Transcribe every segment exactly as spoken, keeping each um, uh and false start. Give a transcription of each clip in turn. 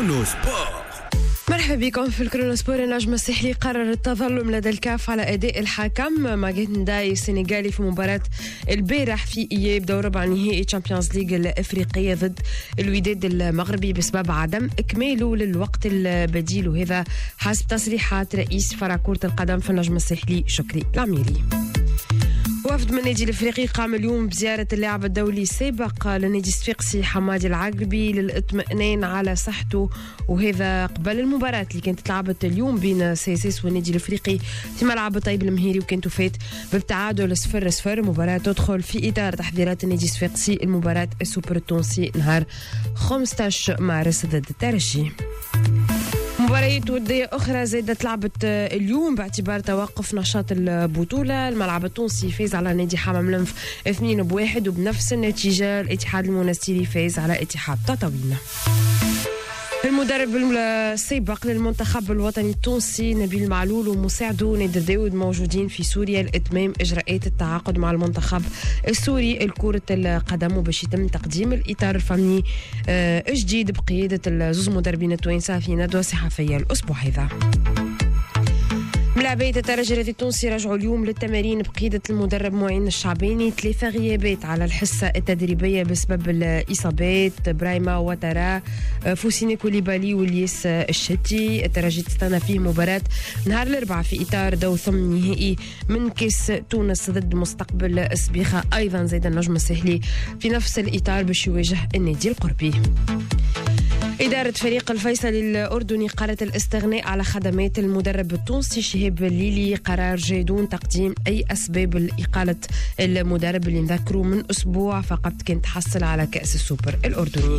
كرونو سبور. مرحبا بكم في الكرونو سبور. النجم الساحلي قرر التظلم لدى الكاف على أداء الحكم ماجد داي السنغالي في مباراة البارح في إياب دور ربع نهائي تشامبيونز ليج الأفريقية ضد الوداد المغربي بسبب عدم إكماله للوقت البديل، وهذا حسب تصريحات رئيس فرع كرة القدم في النجم الساحلي شكري العميري. وفد من النادي الافريقي قام اليوم بزياره اللاعب الدولي السابق للنادي الصفاقسي حمادي العقربي للاطمئنان على صحته، وهذا قبل المباراه اللي كانت تلعبت اليوم بين سيسيس والنادي الافريقي في ملعب طيب المهيري، وكانت فات بابتعادل صفر صفر. مباراه تدخل في اطار تحضيرات النادي الصفاقسي المباراه السوبر التونسي نهار خمسة عشر مارس ضد الترجي. مباريات ودية أخرى زادت لعبت اليوم باعتبار توقف نشاط البطولة. الملعب التونسي فاز على نادي حمام لنف اثنين بواحد، وبنفس النتيجة الاتحاد المنستيري فاز على اتحاد تطاوين. المدرب السابق للمنتخب الوطني التونسي نبيل معلول ومساعده نادر داود موجودين في سوريا لإتمام إجراءات التعاقد مع المنتخب السوري لكرة القدم، وباش يتم تقديم الإطار الفني جديد بقيادة الزوز مدربين التوانسة في ندوة صحفية الأسبوع هذا. ملاعبية الترجي الرياضي التونسي رجعوا اليوم للتمارين بقيادة المدرب معين الشعباني. ثلاثة غيابات على الحصة التدريبية بسبب الإصابات: برايما وترا، فوسيني كوليبالي والياس الشتي. الترجي تستنى فيه مباراة نهار الأربعاء في إطار دور ثمن نهائي من كأس تونس ضد مستقبل السبيخة، أيضا زاد النجم الساحلي في نفس الإطار باش يواجه النادي القربي. إدارة فريق الفيصلي الأردني قررت الاستغناء على خدمات المدرب التونسي شهاب الليلي. قرار جاي دون تقديم أي أسباب لإقالة المدرب اللي نذكره من أسبوع فقط كان تحصل على كأس السوبر الأردني.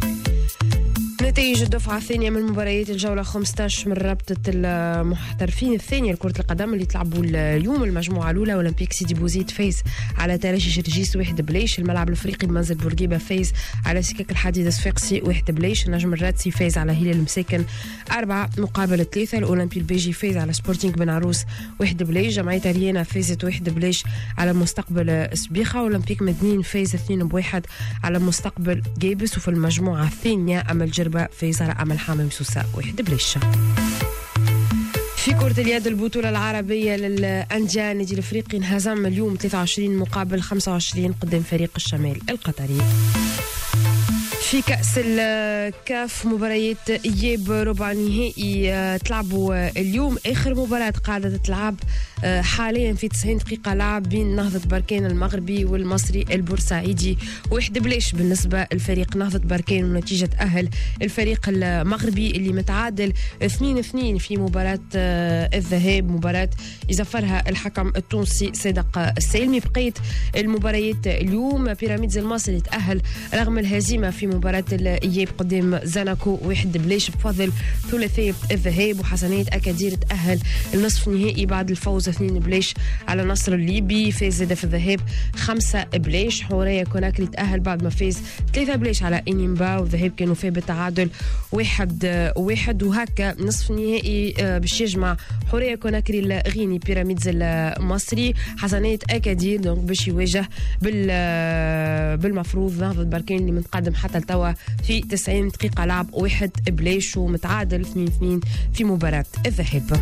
نتائج الدفعة الثانية من مباريات الجولة خمسة عشر من رابطة المحترفين الثانية لكرة القدم اللي تلعبوا اليوم. المجموعة الأولى أولمبيك سيدي بوزيد فاز على ترجي شرجيس واحد بليش. الملعب الأفريقي بمنزل بورقيبة فاز على سكك الحديد الصفاقسي واحد بليش. النجم الرادسي فاز على هلال المساكن أربعة مقابل ثلاثة. الأولمبي البيجي فاز على سبورتينغ بن عروس واحد بليش. جمعية أريانا فازت واحد بليش على مستقبل سبيخة. أولمبيك مدنين فاز اثنين بواحد على مستقبل جيبس. وفي المجموعة الثانية أمل جربة فاز على أمل حامم سوسة واحد بليش. في كرة اليد البطولة العربية للأندية النادي الأفريقي انهزم اليوم ثلاثة وعشرين مقابل خمسة وعشرين قدام فريق الشمال القطري. في كأس الكاف مباريات إياب ربع نهائي تلعبوا اليوم. آخر مباراة قاعدة تلعب حاليا في تسعين دقيقة لعب بين نهضة بركان المغربي والمصري البورسعيدي واحد بلاش بالنسبة لفريق نهضة بركان، ونتيجة تأهل الفريق المغربي اللي متعادل اثنين اثنين في مباراة الذهاب، مباراة يزفرها الحكم التونسي صادق السالمي. بقيت المباريات اليوم بيراميدز المصري تأهل رغم الهزيمة في مباراة الإياب قدام زاناكو واحد بلاش بفضل ثلاثية الذهاب، وحسنات أكادير تأهل النصف النهائي بعد الفوز اثنين بلاش على نصر الليبي. فاز في الذهاب خمسة بلاش. حورية كوناكري تأهل بعد ما فاز ثلاثة بلاش على إنيمبا، والذهاب كانوا فيه بالتعادل واحد واحد. وهكا نصف النهائي باش يجمع حورية كوناكري الغيني بيراميدز المصري. حسنات أكادير دونك باش يواجه بال بالمفروض نهضة بركان اللي متقدم حتى التوا في تسعين دقيقة لعب واحد بلاش ومتعادل اثنين اثنين في مباراة الذهاب.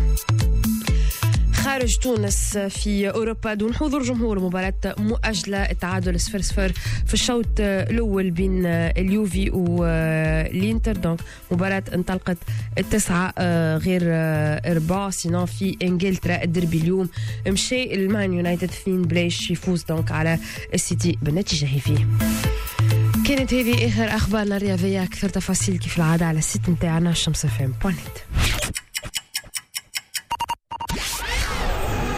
خارج تونس في أوروبا دون حضور جمهور مباراة مؤجلة التعادل صفر صفر في الشوط الأول بين اليوفي والإنتر. دونك مباراة انطلقت التسعة غير أربعة. سينو في إنجلترا الدربي اليوم مشي المان يونايتد اثنين بلاش يفوز دونك على السيتي بالنتيجة هي فيه. كانت هذه آخر أخبارنا الرياضية. أكثر تفاصيل كيف العادة على السيت نتاعنا شمس اف ام دوت نت.